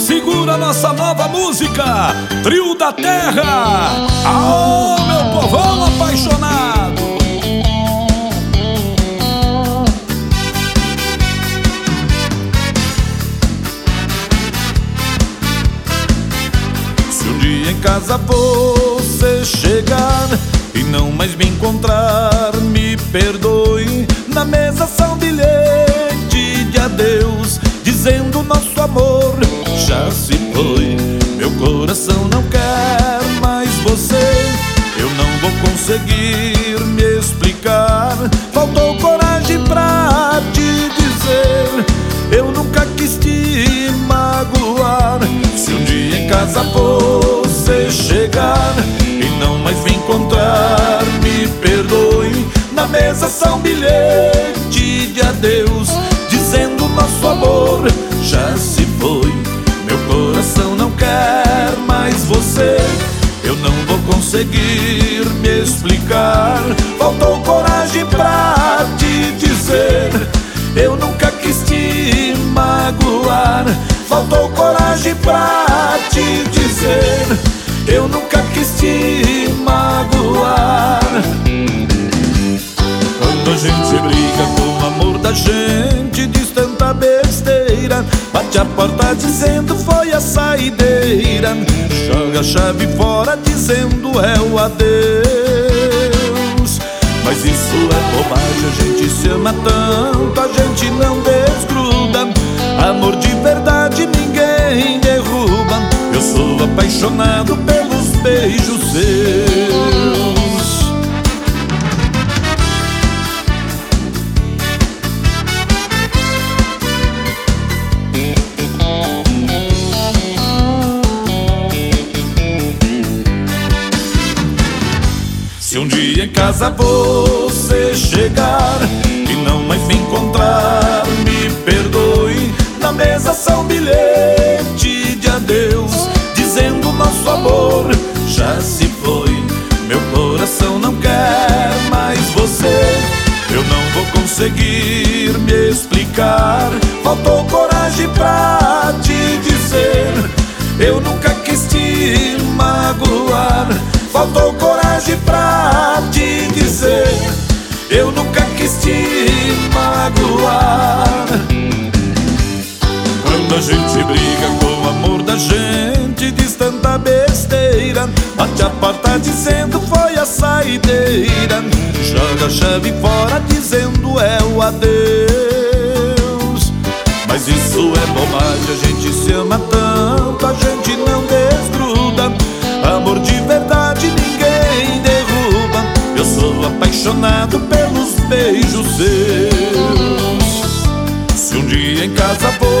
Segura nossa nova música, Trio da Terra. Aô, meu povão apaixonado. Se um dia em casa você chegar e não mais me encontrar, me perdoe. Na mesa são bilhete de adeus, dizendo nosso amor já se foi. Meu coração não quer mais você. Eu não vou conseguir me explicar. Faltou coragem pra te dizer. Eu nunca quis te magoar. Se um dia em casa você chegar e não mais me encontrar, me perdoe. Na mesa são bilhete de adeus, dizendo nosso amor já se foi. Meu coração não quer mais você. Eu não vou conseguir me explicar. Faltou coragem pra te dizer. Eu nunca quis te magoar. Faltou coragem pra te dizer. Eu nunca quis te magoar. Quando a gente briga com o amor da gente, diz tanta besteira, bate a porta dizendo foi a saideira, joga a chave fora dizendo é o adeus. Mas isso é bobagem, a gente se ama tanto, a gente não desgruda. Amor de verdade ninguém derruba. Eu sou apaixonado pelos beijos seus. Se um dia em casa você chegar e não mais me encontrar, me perdoe. Na mesa são bilhete de adeus, dizendo nosso amor já se foi. Meu coração não quer mais você. Eu não vou conseguir me explicar. Faltou coragem pra te dizer. Eu nunca quis te magoar. Faltou coragem pra te dizer. Eu nunca quis te magoar. Quando a gente briga com o amor da gente, diz tanta besteira, bate a porta dizendo foi a saideira, joga a chave fora dizendo é o adeus. Mas isso é bobagem, a gente se ama tanto, a gente não desgruda. Amor de verdade ninguém derruba. Eu sou apaixonado pelos beijos seus. Se um dia em casa for